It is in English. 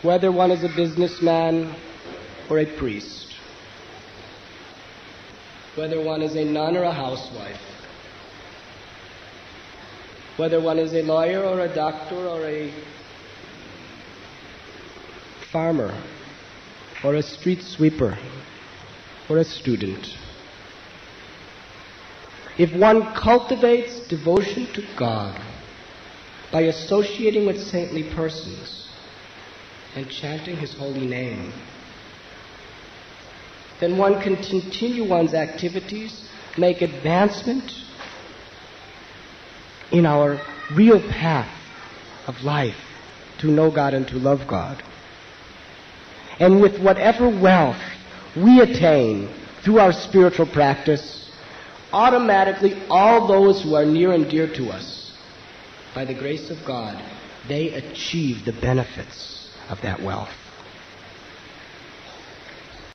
whether one is a businessman or a priest, whether one is a nun or a housewife, whether one is a lawyer or a doctor or a farmer or a street sweeper or a student. If one cultivates devotion to God by associating with saintly persons and chanting His holy name, then one can continue one's activities, make advancement in our real path of life to know God and to love God. And with whatever wealth we attain through our spiritual practice, automatically all those who are near and dear to us, by the grace of God, they achieve the benefits of that wealth.